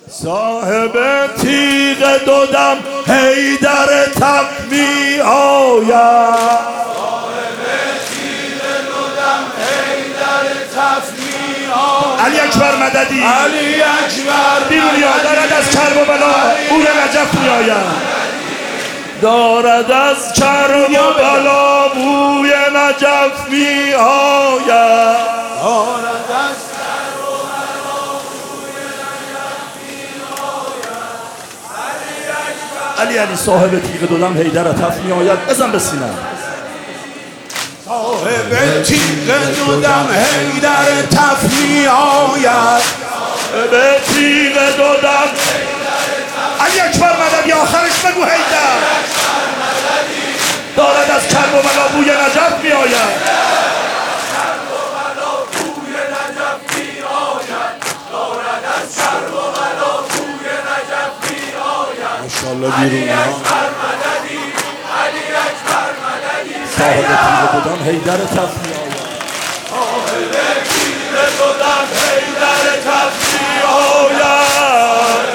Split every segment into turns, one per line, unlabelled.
صاحب تیغ دودم حیدر تب می آید، صاحب تیغ دودم حیدر تب می آید. علی اکبر مددی، علی اکبر بیرون یا دارد از کرب و بلا بوی نجف می آید، دارد از کرب و بلا بوی نجف می آید، دارد از علی صاحب تیغ دودم حیدر تف می آید. بزن به سینه. صاحب تیغ دودم حیدر تف می آید، صاحب تیغ دودم علی اکبر مددی. آخرش بگو حیدر دارد از کرب و بلا بوی نجف می آید، ماشاءالله بیرون صاحب تیغ دودم حیدر تف می آید، صاحب تیغ دودم حیدر تف می آید،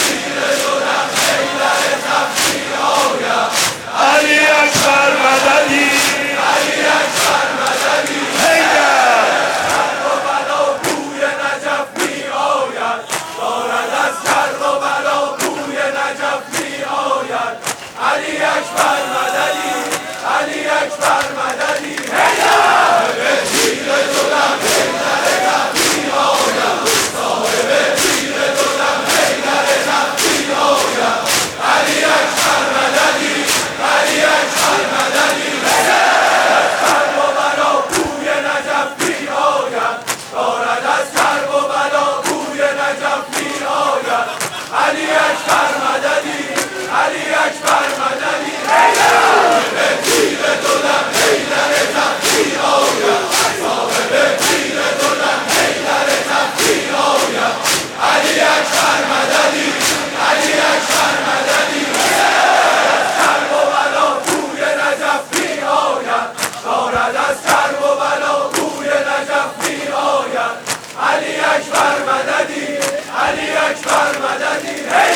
علی اکبر مددی، علی اکبر مددی. حیدر کرب و بلا بوی نجف می آید، دارد از کرب و بلا بوی نجف می آید، علی اکبر مددی، علی اکبر مددی. حیدر به تیغ دودم حیدر تف می آید، صاحب تیغ دودم حیدر تف می آید، علی اکبر مددی، علی اکبر مددی. از کرب و بلا بوی نجف می آید، دارد از کرب و بلا بوی نجف می آید، علی اکبر مددی، علی اکبر مددی. حیدر به تیغ دودم حیدر تف می آید، صاحب تیغ دودم حیدر تف می آید، علی اکبر مددی، علی اکبر مددی. از کرب و بلا بوی نجف می آید، دارد از کرب و بلا بوی نجف می آید، علی اکبر مددی، علی اکبر مددی.